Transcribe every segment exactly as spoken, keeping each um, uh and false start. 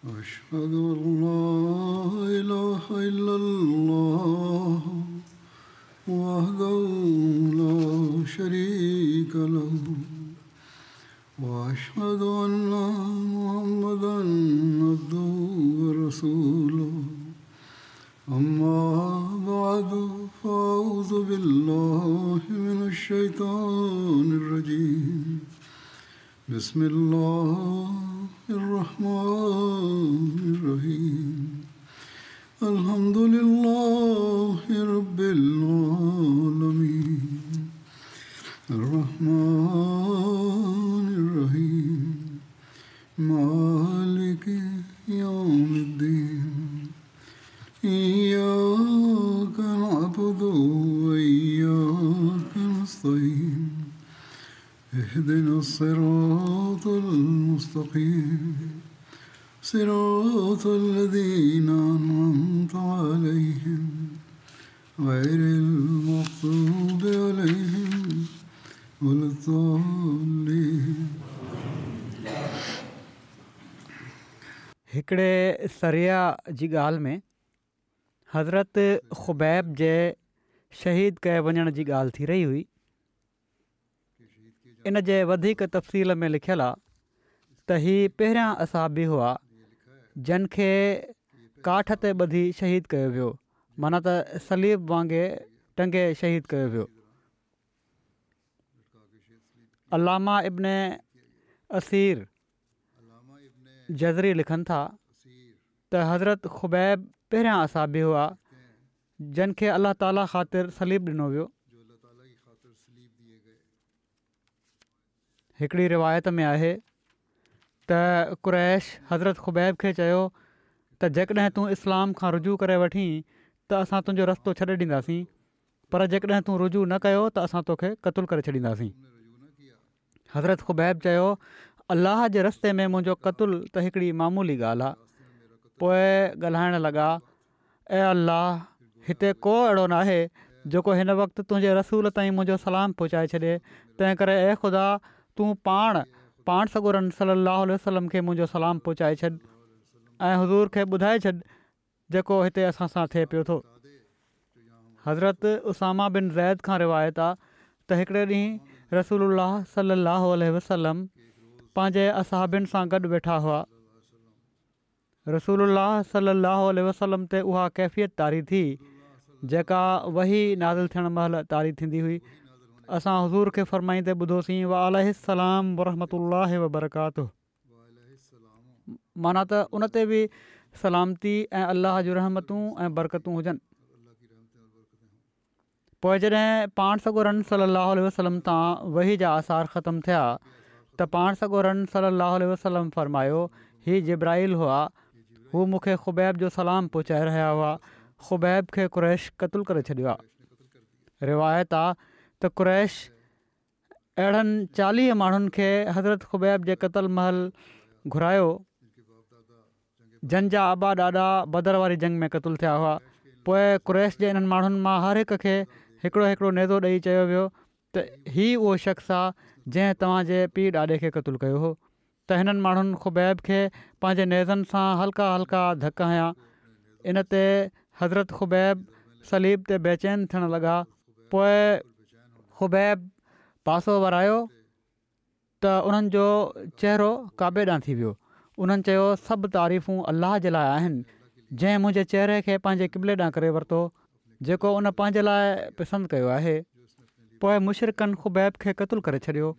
أشهد أن لا إله إلا الله وحده لا شريك له وأشهد أن محمدا عبده ورسوله أما بعد فأعوذ بالله من الشيطان الرجيم بسم الله الرحمن الرحيم الحمد لله رب العالمين الرحمن الرحيم مالك يوم الدين إياك نعبد وإياك نستعين اهدنا الصراط المستقيم صراط الذين أنعمت عليهم غير المغضوب عليهم ولا الضالين. हिकिड़े सरिया जी ॻाल्हि में हज़रत ख़ुबैब जे शहीद कए वञण जी ॻाल्हि थी रही हुई. इन जे वधीक तफ़सील में लिखियलु आहे त हीअ पहिरियां असहाबी हुआ जिन खे काठ ते ॿधी शहीद कयो वियो, माना त सलीब वांगुरु टंगे शहीद कयो वियो. अलामा इब्न असीर जज़री लिखनि था त हज़रत ख़ुबैब पहिरियां असहाबी हुआ जिन खे अलाह ताला ख़ातिर सलीब ॾिनो वियो. हिकिड़ी रिवायत में आहे त कुरैश हज़रत ख़ुबैब खे चयो त जेकॾहिं तूं इस्लाम खां रुजू करे वठीं त असां तुंहिंजो रस्तो छॾे ॾींदासीं, पर जेकॾहिं तूं रुजू न कयो त असां तोखे क़तलु करे छॾींदासीं. हज़रत ख़ुबैब चयो अलाह जे रस्ते में मुंहिंजो क़तलु त हिकिड़ी मामूली ॻाल्हि आहे. पोइ ॻाल्हाइण लॻा, ऐं अलाह, हिते को अहिड़ो न आहे जेको हिन वक़्तु तुंहिंजे रसूल ताईं मुंहिंजो सलाम पहुचाए छॾे. तंहिं करे ऐं ख़ुदा तूं पाण पाण सॻोरन सलाहु वसलम खे मुंहिंजो सलाम पहुचाए छॾ ऐं हुज़ूर खे ॿुधाए छॾ जेको हिते असां सां थिए पियो थो. हज़रत उसामा बिन ज़ैद खां रिवायत आहे त हिकिड़े ॾींहुं रसूलुल्लाह सलाहु वसलम पंहिंजे असहाबियुनि सां गॾु वेठा हुआ. रसूलुल्लाह सलाहु वसलम ते उहा कैफ़ियत तारी थी जेका वही नाज़िल थियण महिल तारी थींदी हुई. असां हुज़ूर खे फ़रमाईंदे ॿुधोसीं व अलैहिस्सलाम वरहमतुल्लाहि वबरकातुहू, माना त उन ते बि सलामती ऐं अलाह जूं रहमतूं ऐं बरकतूं हुजनि. पोइ जॾहिं पाण सॻोरन सलाहु वसलम तां वही जा आसार ख़तमु थिया त पाण सॻोरन सलाहु वसलम फ़रमायो हीअ जिब्राइल हुआ, हू मूंखे ख़ुबैब जो सलाम पहुचाए रहिया हुआ. ख़ुबैब खे कुरैश क़तलु करे छॾियो आहे. रिवायत आहे त कुरैश अहिड़नि चालीह माण्हुनि खे हज़रत ख़ुबैब जे क़तल महल घुरायो जंहिंजा आबा ॾाढा बदर वारी जंग में क़तलु थिया हुआ. पोइ कुरैश जे इन्हनि माण्हुनि मां हर हिक खे हिकिड़ो हिकिड़ो नेज़ो ॾेई चयो वियो त हीउ उहो शख़्स आहे जंहिं तव्हांजे पीउ ॾाॾे खे क़तलु कयो हो. त हिननि माण्हुनि ख़ुबैब खे पंहिंजे नेज़नि सां हल्का हल्का धक हयां. इन ते हज़रत ख़ुबैब सलीब ते बेचैन थियण लॻा. पोइ ख़ुबैब पासो वरायो त उन्हनि जो चहिरो काबे ॾांहुं थी वियो. उन्हनि चयो सभु तारीफ़ूं अलाह जे लाइ आहिनि जंहिं मुंहिंजे चहिरे खे पंहिंजे क़िबले ॾांहुं करे वरितो, जेको उन पंहिंजे लाइ पसंदि कयो आहे. पोइ मुशरिकनि ख़ुबैब खे क़तलु करे छॾियो.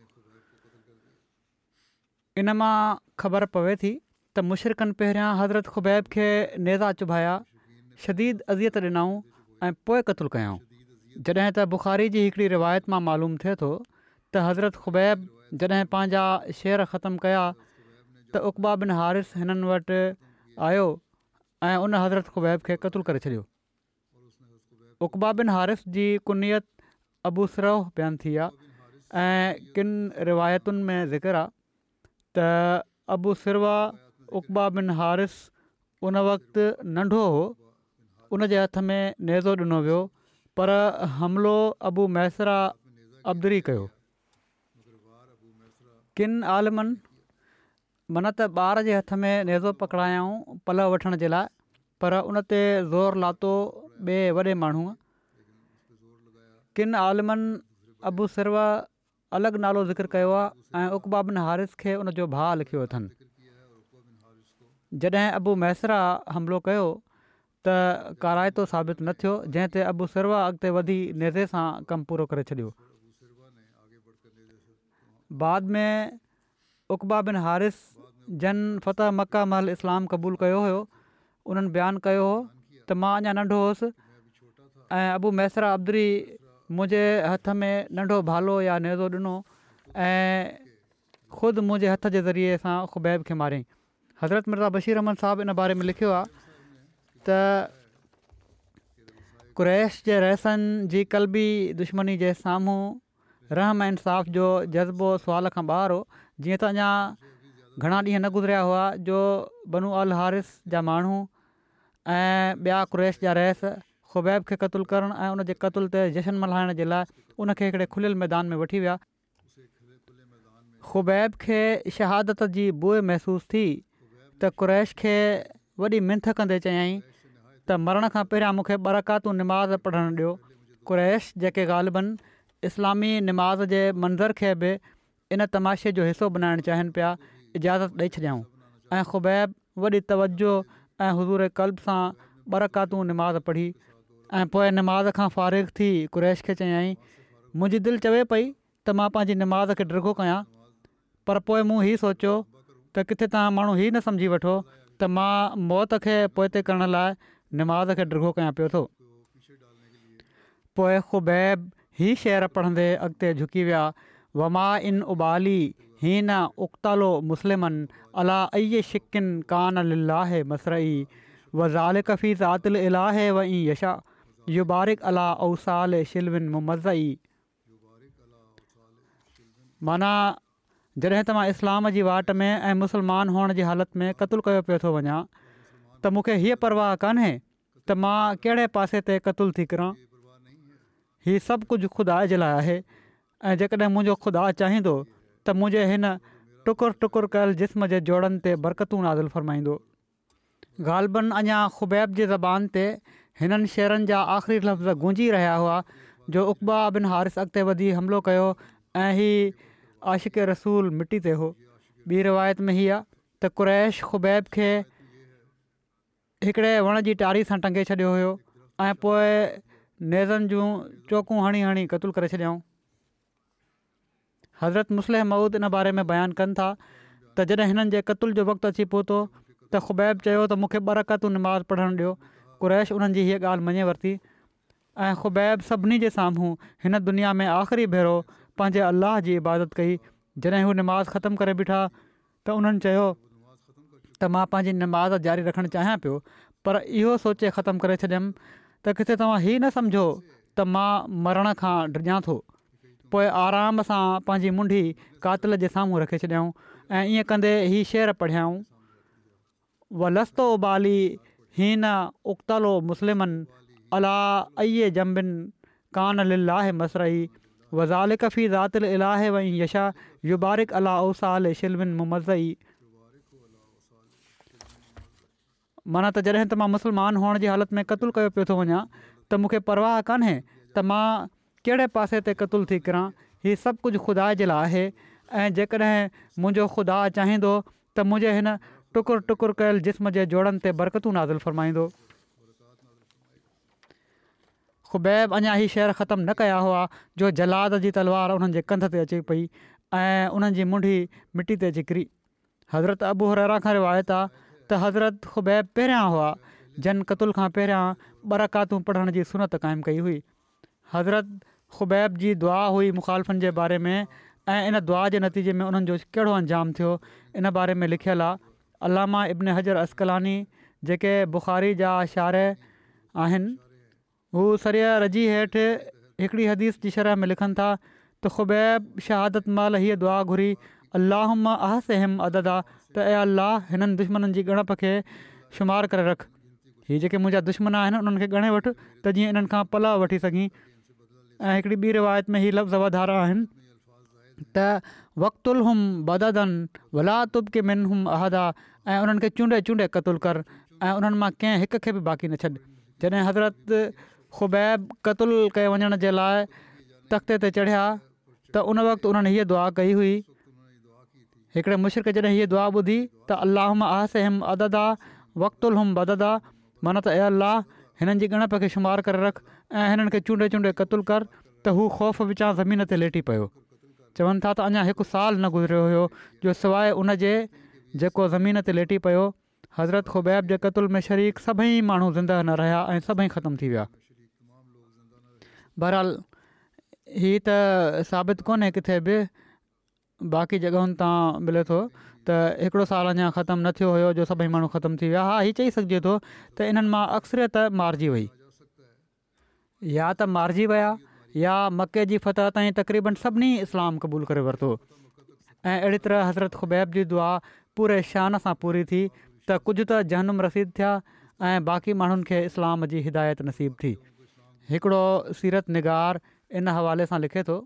इन मां ख़बर पवे थी त मुशरिकनि पहिरियां हज़रत ख़ुबैब खे नेज़ा चुभाया, शदीद अज़ियत ॾिनऊं ऐं पोइ क़तलु कयऊं. जॾहिं त बुख़ारी जी हिकिड़ी रिवायत मां मालूम थिए थो त हज़रत ख़ुबैब जॾहिं पंहिंजा शेर ख़तमु कया त उक़बा बिन हारिस हिननि वटि आयो ऐं उन हज़रत ख़ुबैब खे क़तलु करे छॾियो. उक़बा बिन हारिस जी कुनियत अबू सिरह बयानु थी आहे ऐं किन रिवायतुनि में ज़िक्र आहे त अबू सिरवा उक़बा बिन हारिस उन वक़्तु नंढो हो, उन जे हथ में नेज़ो ॾिनो वियो, पर हमिलो अबू मैसरा अब्दरी कयो. किन आलिमनि माना त ॿार जे हथ में नेज़ो पकड़ायऊं पलउ वठण जे लाइ, पर उन ते ज़ोर लातो ॿिए वॾे माण्हूअ। किन आलिमनि अबू सिरवा अलॻि नालो ज़िक्र कयो आहे ऐं उक़बा बिन हारिस खे उन जो भाउ लिखियो अथनि। जॾहिं अबू मैसरा हमिलो कयो त काराइतो साबित न थियो, जंहिं ते अबू सिरवा अॻिते वधी नेज़े सां कमु पूरो करे छॾियो। बाद में उक़बा बिन हारिस जन फ़तह मक्का महल इस्लाम क़बूल कयो हुयो। उन्हनि बयानु कयो हो त मां अञा नंढो हुउसि ऐं अबू मैसरा अब्दरी मुंहिंजे हथ में नंढो भालो या नेज़ो ॾिनो ऐं ख़ुदि मुंहिंजे हथ जे ज़रिए सां ख़ुबैब खे मारियईं। हज़रत मिर्ज़ा बशीर अहमद साहिबु इन बारे में लिखियो आहे त कुरैश जे रहिसनि जी क़ल्बी दुश्मनी जे साम्हूं रहम ऐं इंसाफ़ जो जज़्बो सुवाल खां ॿाहिरि हो। जीअं त अञा घणा ॾींहं न गुज़रिया हुआ जो बनू अल हारिस जा माण्हू ऐं ॿिया कुरैश जा रहिस ख़ुबैब खे क़तलु करणु ऐं उन जे क़तल ते जशन मल्हाइण जे लाइ उनखे हिकिड़े खुलियल मैदान में वठी विया। ख़ुबैब खे शहादत जी बुए महसूसु थी त कुरैश खे वॾी मिंथ कंदे चयाईं त मरण खां पहिरियां मूंखे बरकातू निमाज़ पढ़णु ॾियो। कुरैश जेके ग़ालिबन इस्लामी निमाज़ जे मंज़र खे बि इन तमाशे जो हिसो बनाइणु चाहिनि पिया, इजाज़त ॾेई छॾियऊं ऐं ख़ुबैब वॾी तवजो ऐं हुज़ूर क़ल्ब सां बरकातू निमाज़ पढ़ी ऐं पोइ निमाज़ खां फ़ारिग़ थी कुरैश खे चयाईं, मुंहिंजी दिलि चवे पई त मां पंहिंजी निमाज़ खे डिघो कयां, पर पोइ मूं हीउ सोचियो त किथे तव्हां माण्हू हीउ न सम्झी वठो त मां मौत खे पोइते करण लाइ निमाज़ खे डिघो कयां पियो थो। पोइ ख़ुबैब ही शेर पढ़ंदे अॻिते झुकी विया, वमा इन उबाली हीन उक़्तालो मुस्लिमन अला अय शिकिन कान लिल्लाह मसरई वज़ालिक फ़ी ज़ातिल इलाह व इन यशा युबारिक अला औसाल शिलविन मुमज़ई। माना जॾहिं त मां इस्लाम जी वाट में ऐं मुस्लमान हुअण जी हालति में क़तलु कयो पियो थो वञा त मूंखे हीअ परवाह कान्हे त मां कहिड़े पासे ते क़तलु थी किरां। हीउ सभु कुझु ख़ुदा जे लाइ आहे ऐं जेकॾहिं मुंहिंजो ख़ुदा चाहींदो त मुंहिंजे हिन टुकुर टुकुर कयल जिस्म जे जोड़नि ते बरकतूं नाज़िल फ़रमाईंदो। ग़ालिबन अञा ख़ुबैब जी ज़बान ते हिननि शेरनि जा आख़िरी लफ़्ज़ गूंजी रहिया हुआ जो उक़बा बिन हारिस अॻिते वधी हमिलो कयो ऐं हीउ आशिक़ रसूल मिटी ते हो। ॿी रिवायत में हीअ आहे त कुरैश ख़ुबैब खे हिकिड़े वण जी टारी सां टंगे छॾियो हुयो ऐं पोइ नेज़नि जूं चौकूं हणी हणी क़तलु करे छॾियऊं। हज़रत मुस्लिह मऊद इन बारे में बयानु कनि था त जॾहिं हिननि जे क़तल जो वक़्तु अची पहुतो त ख़ुबैब चयो त मूंखे बरकातू निमाज़ पढ़णु ॾियो। कुरैश उन्हनि जी हीअ ॻाल्हि मञे वरिती ऐं ख़ुबैब सभिनी जे साम्हूं हिन दुनिया में आख़िरी भेरो पंहिंजे अलाह जी इबादत कई। जॾहिं हू निमाज़ ख़तमु करे बीठा त उन्हनि चयो त मां पंहिंजी निमाज़ जारी रखणु चाहियां पियो, पर इहो सोचे ख़तमु करे छॾियमि त किथे तव्हां हीअ न सम्झो त मां मरण खां डिॼां थो। पोइ आराम सां पंहिंजी मुंडी कातिल जे साम्हूं रखे छॾियऊं ऐं ईअं कंदे हीउ शेर पढ़ियाऊं, वलस्तो उबाली हीन उक़्तालो मुस्लिमन अला अय जंबिन कान लिल्लाह मसरई वज़ालिक फ़ी ज़ातिल इलाह व इन यशा युबारिक अला औसाल शिलविन मुमज़ई। माना त जॾहिं त मां मुस्लमान हुअण जी हालति में क़तलु कयो पियो थो वञा त मूंखे परवाह कान्हे त मां कहिड़े पासे ते क़तलु थी किरां। हीउ सभु कुझु ख़ुदा जे लाइ आहे ऐं जेकॾहिं मुंहिंजो ख़ुदा चाहींदो त मुंहिंजे हिन टुकुर टुकुर कयल जिस्म जे जोड़नि ते बरकतूं नाज़िल फ़रमाईंदो। ख़ुबैब अञा हीउ शेर ख़तमु न कया हुआ जो जलाद जी तलवार उन्हनि जे कंध ते अची पई ऐं उन्हनि जी मुंडी मिटी ते अची किरी। हज़रत अबू हुरैरा खां रिवायत आहे त हज़रत ख़ुबैब पहिरियां हुआ जन क़तल खां पहिरियां बरकातूं पढ़ण जी सुनत क़ाइमु कई हुई। हज़रत ख़ुबैब जी दुआ हुई मुखालफ़नि जे बारे में ऐं इन दुआ जे नतीजे में उन्हनि जो कहिड़ो अंजाम थियो इन बारे में लिखियलु आहे। अलामा इब्न हजर अस्कलानी जेके बुख़ारी जा शारे आहिनि हू सरिया रजी हेठि हिकिड़ी हदीस जी शरह में लिखनि था त ख़ुबैब शहादत महिल हीअ दुआ घुरी, अल्लाहुम्मा अहसिहिम अददा, त ऐं अलाह हिननि दुश्मननि जी ॻणप खे शुमार करे रख। हीअ जेके मुंहिंजा दुश्मन आहिनि उन्हनि खे ॻणे वठि त जीअं इन्हनि खां पला वठी सघीं। ऐं हिकिड़ी ॿी रिवायत में हीअ लफ़्ज़ वधारा आहिनि त वक़्तुल हुम बददन वला तुब के मिन हुम अहदा ऐं उन्हनि खे चूंडे चूंडे क़तलु कर ऐं उन्हनि मां कंहिं हिक खे बि बाक़ी न छॾ। जॾहिं हज़रत ख़ुबैब क़तलु कए वञण जे लाइ तख़्ते ते चढ़िया त उन वक़्तु उन्हनि हीअ दुआ कई हुई। हिकिड़े मुशरिक जॾहिं हीअ दुआ ॿुधी त अलाहुम आहसिम अददा वक़्तुल हुम बददा, माना त ए अलाह हिननि जी ॻणप खे शुमार करे रख ऐं हिननि खे चूंडे चूंडे क़तलु कर। त हू ख़ौफ़ विचां ज़मीन ते लेटी पियो। चवनि था त अञा हिकु साल न गुज़रियो हुयो जो सवाइ उन जे जेको ज़मीन ते लेटी पियो। हज़रत ख़ुबैब जे क़तल में शरीक सभई माण्हू ज़िंदा न रहिया ऐं सभई ख़तमु थी विया। बहरहाल हीअ त साबित कोन्हे किथे बि, बाक़ी जॻहुनि तां मिले थो त हिकिड़ो साल अञा ख़तमु न थियो हुयो जो सभई माण्हू ख़तमु थी विया। हा, हीअ चई सघिजे थो त इन्हनि मां अक्सरियत मारिजी वई, या त मारिजी विया या मके जी फतह ताईं तक़रीबन सभिनी इस्लाम क़बूल करे वरितो। ऐं अहिड़ी तरह हज़रत ख़ुबैब जी दुआ पूरे शान सां पूरी थी त कुझु त जहनुम रसीद थिया ऐं बाक़ी माण्हुनि खे इस्लाम जी हिदायत नसीब थी। हिकिड़ो सीरत निगार इन हवाले सां लिखे थो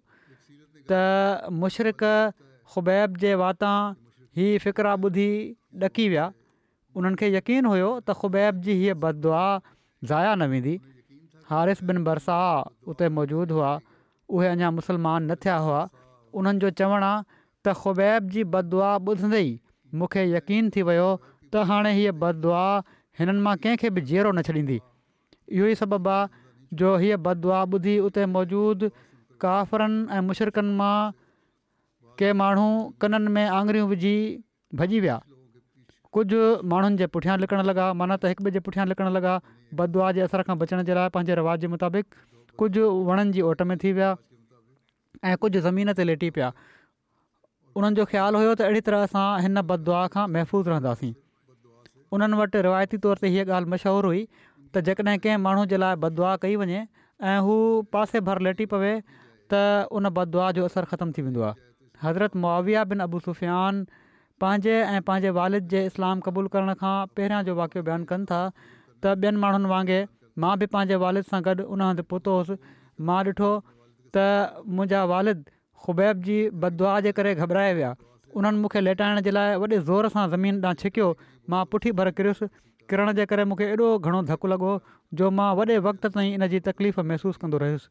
त मुशरिक ख़ुबैब जे वातां हीअ फ़िक्रा ॿुधी ॾकी विया। उन्हनि खे यकीन हुयो त ख़ुबैब जी हीअ बददुआ ज़ाया न वेंदी। हारिस बिन बरसा उते मौजूदु हुआ, उहे अञा मुस्लमान न थिया हुआ। उन्हनि जो चवणु आहे त ख़ुबैब जी बददुआ ॿुधंदे ई मूंखे यकीन थी वियो त हाणे हीअ बददुआ हिननि मां कंहिंखे बि जीअरो न छॾींदी। इहो ई सबबु आहे जो हीअ बददुआ ॿुधी उते मौजूदु काफ़रनि ऐं मुशरिकनि मां के माण्हू कननि में आङुरियूं विझी भॼी विया। कुझु माण्हुनि जे पुठियां लिकणु लॻा, माना त हिक ॿिए जे पुठियां लिकणु लॻा बददुआ जे असर खां बचण जे लाइ पंहिंजे रवाज जे मुताबिक़। कुझु वणनि जी ओट में थी विया ऐं कुझु ज़मीन ते लेटी पिया। उन्हनि जो ख़्यालु हुयो त अहिड़ी तरह असां हिन बददुआ खां महफ़ूज़ रहंदासीं। उन्हनि वटि रिवायती तौर ते हीअ ॻाल्हि मशहूरु हुई त जेकॾहिं कंहिं माण्हू जे लाइ बददुआ कई वञे ऐं हू पासे भर लेटी पवे त उन बददुआ जो असरु ख़तमु थी वेंदो आहे। हज़रत मुआविया बिन अबू सुफ़ियान पंहिंजे ऐं पंहिंजे वालिद जे इस्लाम क़बूल करण खां पहिरियां जो वाक़ियो बयानु कनि था त ॿियनि माण्हुनि वांगुरु मां बि पंहिंजे वालिद सां गॾु उन हंधि पहुतो हुउसि। मां ॾिठो त मुंहिंजा वालिद ख़ुबैब जी बददुआ जे करे घबराए विया। उन्हनि मूंखे लेटाइण जे लाइ वॾे ज़ोर सां ज़मीन ॾांहुं छिकियो। मां पुठी भर किरियुसि। किरण जे करे मूंखे एॾो घणो धकु लॻो जो मां वॾे वक़्त ताईं इन जी तकलीफ़ महसूसु कंदो रहियुसि।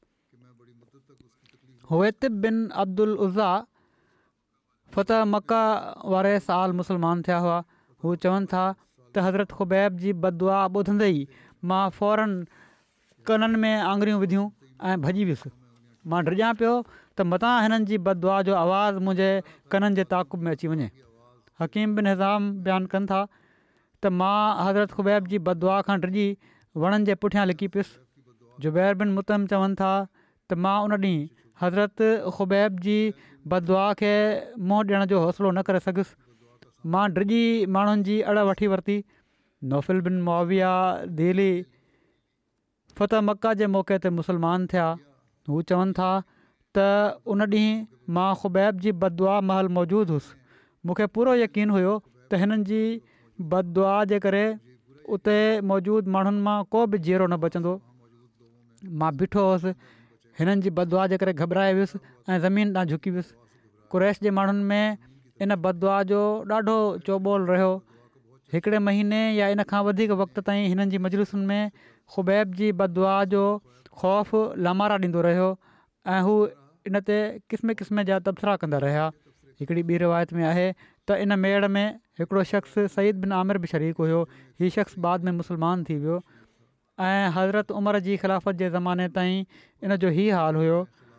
हुवैतिब बिन अब्दुल उज़ा फ़तह मक्का वारे साल मुस्लमान थिया हुआ। हू चवनि था त हज़रत ख़ुबैब जी बददुआ ॿुधंदे ई मां फ़ौरन कननि में आङुरियूं विधियूं ऐं भॼी वियुसि। मां डिॼां पियो त मतां हिननि जी बददुआ जो आवाज़ु मुंहिंजे कननि जे ताक़ुब में अची वञे। हकीम बिन हिज़ाम बयानु कनि था त मां हज़रत ख़ुबैब जी बददुआ खां डिॼी वणनि जे पुठियां लिकी पियुसि। जुबैर बिन मुतम चवनि था त मां उन ॾींहुं हज़रत ख़ुबैब जी बददुआ खे मुंहुं ॾियण जो हौसलो न करे सघुसि। मां डिॼी माण्हुनि जी अड़ वठी वरिती। नौफ़िल बिन मुआविया दिली फ़तह मक्का जे मौक़े ते मुस्लमान थिया। हू चवनि था त उन ॾींहुं मां ख़ुबैब जी बददुआ महल मौजूदु हुउसि। मूंखे पूरो यकीन हुयो त हिननि जी बददुआ जे करे उते मौजूदु माण्हुनि मां को बि जीअरो न बचंदो। मां बीठो हुउसि, हिननि जी बददुआ जे करे घबराए वियुसि ऐं ज़मीन ॾांहुं झुकी वियुसि। कुरैश जे माण्हुनि में इन बददुआ जो ॾाढो चौॿोल रहियो। हिकिड़े महीने या इन खां वधीक वक़्त ताईं हिननि जी मजलिसुनि में ख़ुबैब जी बददुआ जो ख़ौफ़ लामारा ॾींदो रहियो ऐं हू इन ते क़िस्म क़िस्म जा तबसरा कंदा रहिया। हिकिड़ी ॿी रिवायत में आहे त इन मेड़ में हिकिड़ो शख़्स सईद बिन आमिर बि शरीक हुयो। हीउ शख़्स बाद में मुस्लमान थी वियो ऐं हज़रत उमर जी ख़िलाफ़त जे ज़माने ताईं इन जो हीउ हाल हुयो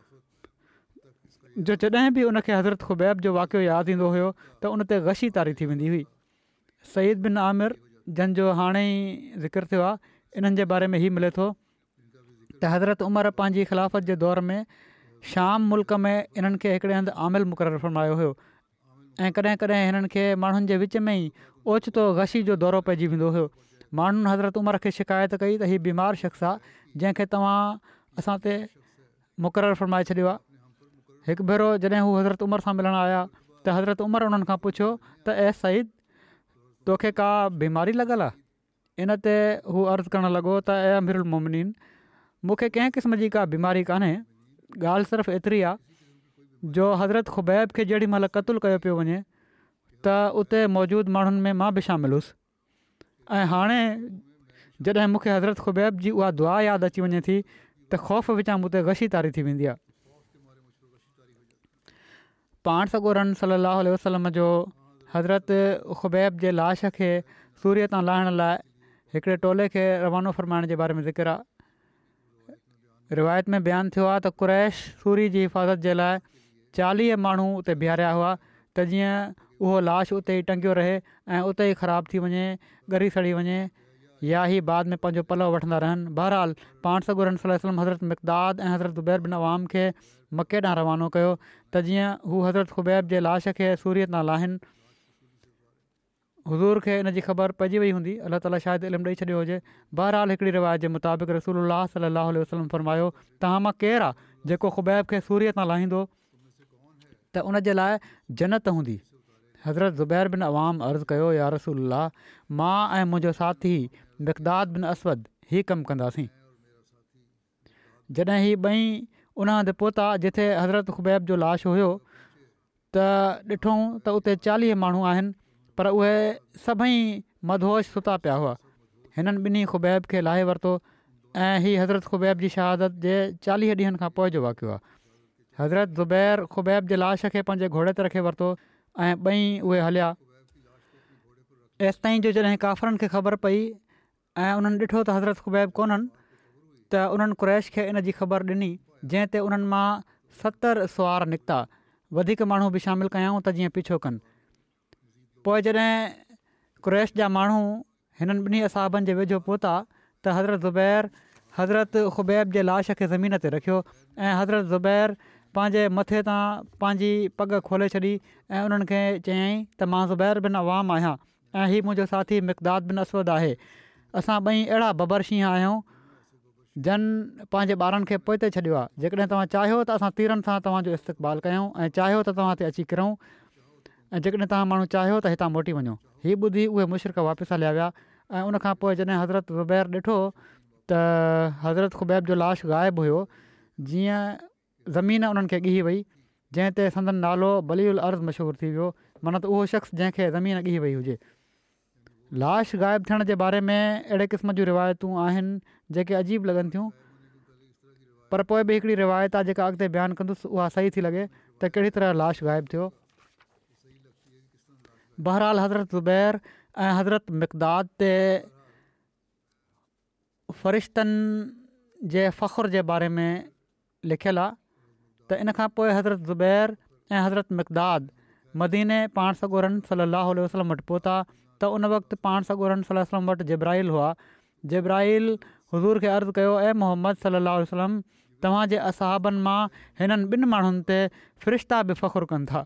जो जॾहिं बि उनखे हज़रत ख़ुबैब जो वाक़ियो यादि ईंदो हुयो त उन ते गशी तारी थी वेंदी हुई। सईद बिन आमिर जंहिंजो हाणे ई ज़िक्र थियो आहे, इन्हनि जे बारे में हीउ मिले थो त हज़रत उमर पंहिंजी ख़िलाफ़त जे दौर में शाम मुल्क में इन्हनि खे हिकिड़े हंधि आमिल मुक़ररु फ़रमायो हुयो ऐं कॾहिं कॾहिं हिननि खे माण्हुनि जे विच में ई ओचितो गशी जो दौरो पइजी वेंदो हुयो। माण्हुनि हज़रत उमर खे शिकायत कई त हीउ बीमार शख़्स आहे जंहिंखे तव्हां असां ते मुक़ररु फ़रमाए छॾियो आहे। हिकु भेरो जॾहिं हू हज़रत उमर सां मिलणु आया त हज़रत उमर उन्हनि खां पुछियो त ए सईद, तोखे का बीमारी लॻल आहे? इन ते हू अर्ज़ु करणु लॻो त ए अमीरुल मोमिनीन, मूंखे कंहिं क़िस्म जी का बीमारी कान्हे, ॻाल्हि सिर्फ़ु एतिरी आहे जो हज़रत ख़ुबैब खे जेॾी महिल क़तलु कयो पियो वञे त उते मौजूदु माण्हुनि में मां बि शामिलु हुउसि। ऐं हाणे जॾहिं मूंखे हज़रत ख़ुबैब जी उहा दुआ यादि अची वञे थी त ख़ौफ़ विचां मूं ते गशी तारी थी वेंदी आहे। पाण सॻोरन सलाहु आलह वसलम जो हज़रत ख़ुबैब जे लाश खे सूर्य तां लाहिण लाइ हिकिड़े टोले खे रवानो फ़रमाइण जे बारे में ज़िक्र आहे। रिवायत में बयानु थियो आहे त क़ुरैश सूरी जी हिफ़ाज़त जे लाइ चालीह माण्हू उते बीहारिया हुआ त जीअं उहो लाश उते ई टंगियो रहे ऐं उते ई ख़राबु थी वञे, ॻरी सड़ी वञे या ही बाद में पंहिंजो पलउ वठंदा रहनि। बहरहाल पाण सॻोरन सल्लल्लाहु अलैहि वसल्लम हज़रत मिक़दाद ऐं हज़रत ज़ुबैर बिन अवाम खे मके ॾांहुं रवानो कयो त जीअं हू हज़रत ख़ुबैब जे लाश खे सूरीअ तां लाहिनि। हुज़ूर खे इन जी ख़बर पइजी वई हूंदी, अलाह ताला शायदि इल्मु ॾेई छॾियो हुजे। बहरहाल हिकिड़ी रिवायत जे मुताबिक़ रसूलुल्लाह सल्लल्लाहु अलैहि वसल्लम फरमायो, तव्हां मां केरु आहे जेको ख़ुबैब खे सूरीअ तां लाहींदो त उन जे लाइ जन्नत हूंदी। हज़रत ज़ुबैर बिन अवाम अर्ज़ु कयो, या रसूलल्लाह, मां ऐं मुंहिंजो साथी मिक़दाद बिन असवद ही कमु कंदासीं। जॾहिं ही ॿई उन हंधि पहुता जिथे हज़रत ख़ुबैब जो लाश हुयो त ॾिठूं त उते चालीह माण्हू आहिनि, पर उहे सभई मदहोश सुता पिया हुआ। हिननि ॿिन्ही ख़ुबैब खे लाहे वरितो ऐं हीअ हज़रत ख़ुबैब जी शहादत जे चालीह ॾींहंनि खां पोइ जो वाक़ियो आहे। हज़रत ज़ुबैर ख़ुबैब जे लाश खे पंहिंजे घोड़े ते रखे वरितो ऐं ॿई उहे हलिया। एसि ताईं जो जॾहिं काफ़रनि खे ख़बर पई ऐं उन्हनि ॾिठो त हज़रत ख़ुबैब कोन्हनि त उन्हनि क़ुरैश खे इन जी ख़बर ॾिनी, जंहिं ते उन्हनि मां सतरि सुवार निकिता, वधीक माण्हू बि शामिलु कयाऊं त जीअं पीछो कनि। पोइ जॾहिं क़ुरैश जा माण्हू हिननि ॿिन्ही असहाबनि जे वेझो पहुता त हज़रत ज़ुबैर हज़रत ख़ुबैब जे लाश खे ज़मीन ते रखियो ऐं हज़रत ज़ुबैर पंहिंजे मथे तां पंहिंजी पग खोले छॾी ऐं उन्हनि खे चयाईं त मां ज़ुबैर बिन अवाम आहियां ऐं हीउ मुंहिंजो साथी मिक़दाद बिन असवद आहे। असां ॿई अहिड़ा बबर शींहं आहियूं जन पंहिंजे ॿारनि खे पोइ ते छॾियो आहे। जेकॾहिं तव्हां चाहियो त असां तीरनि सां तव्हांजो इस्तक़बाल कयूं ऐं चाहियो त तव्हां ते अची किरूं ऐं जेकॾहिं तव्हां माण्हू चाहियो त हितां मोटी वञो। हीअ ॿुधी उहे मुशरिक़ वापसि हलिया विया ऐं उनखां पोइ जॾहिं हज़रत ज़ुबैर ॾिठो त हज़रत ख़ुबैब जो लाश ग़ाइबु हुयो, जीअं ज़मीन उन्हनि खे ॻीही वई, जंहिं ते संदन नालो बलीउल अर्ज़ मशहूरु थी वियो, माना त उहो शख़्स जंहिंखे ज़मीन ॻीही वई हुजे। लाश ग़ाइबु थियण जे बारे में अहिड़े क़िस्म जूं रिवायतूं आहिनि जेके अजीब लॻनि थियूं, पर पोइ बि हिकिड़ी रिवायत आहे जेका अॻिते बयानु कंदुसि, उहा सही थी लॻे त कहिड़ी तरह लाश ग़ाइबु थियो। बहरहाल हज़रत ज़ुबैर ऐं हज़रत मिक़दाद ते फ़रिश्तनि जे फ़ख़्र जे बारे में लिखियलु आहे त इन खां पोइ हज़रत ज़ुबैर ऐं हज़रत मिक़दाद मदीने पाण सॻोरन सलाहु आलह वसलम वटि पहुता त उन वक़्तु पाण सॻोरन सलाहु वसलम वटि जिब्राइल हुआ। जिब्राइल हुज़ूर खे अर्ज़ु कयो, ऐं मोहम्मद सलाहु आलह वसलम, तव्हांजे असहाबनि मां हिननि ॿिनि माण्हुनि ते फ़रिश्ता बि फ़ख़्रु कनि था।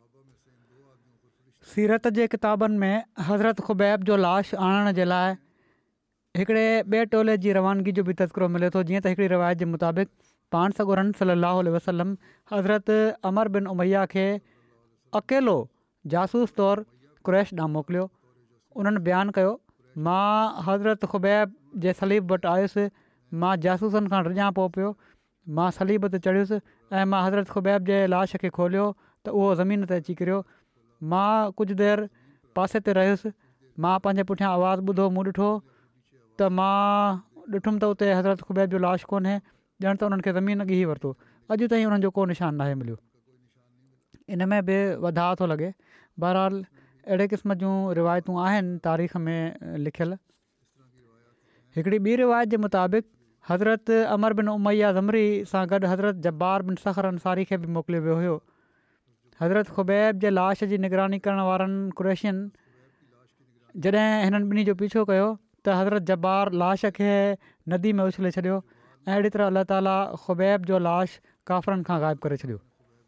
सीरत जे किताबनि में हज़रत ख़ुबैब जो लाश आणण जे लाइ हिकिड़े ॿिए टोले जी रवानगी जो बि तज़किरो मिले थो। जीअं त हिकिड़ी रिवायत जे मुताबिक़ पाण सॻोरन सलाहु आलह वसलम हज़रत अमर बिन उमैया खे अकेलो जासूस तौरु क़ुरैश ॾांहुं मोकिलियो। उन्हनि बयानु कयो, मां हज़रत ख़ुबैब जे सलीब वटि आयुसि, मां जासूसनि खां रिॼां पोइ पियो, मां सलीब ते चढ़ियुसि ऐं मां हज़रत ख़ुबैब जे लाश खे खोलियो त उहो ज़मीन ते अची किरियो। मां कुझु देरि पासे ते रहियुसि, मां पंहिंजे पुठियां आवाज़ु ॿुधो, मूं ॾिठो त मां ॾिठुमि त उते हज़रत ख़ुबैब जो लाश कोन्हे, ॼण त उन्हनि खे ज़मीन ॻीही वरितो। अॼु ताईं उन्हनि जो को निशान नाहे मिलियो। इन में बि वधाउ थो लॻे। बहरहाल अहिड़े क़िस्म जूं रिवायतूं आहिनि तारीख़ में लिखियलु। हिकिड़ी ॿी रिवायत जे मुताबिक़ हज़रत अमर बिन उमैया ज़मरी सां गॾु हज़रत जब्बार बिन सख़र अंसारी खे बि मोकिलियो वियो हुयो। हज़रत ख़ुबैब जे लाश जी निगरानी करण वारनि कुरैशियुनि जॾहिं हिननि ॿिन्ही जो पीछो कयो त हज़रत जब्बार लाश खे नदी में उछले छॾियो ऐं अहिड़ी तरह अलाह ताला ख़ुबैब जो लाश काफ़रनि खां ग़ाइबु करे छॾियो।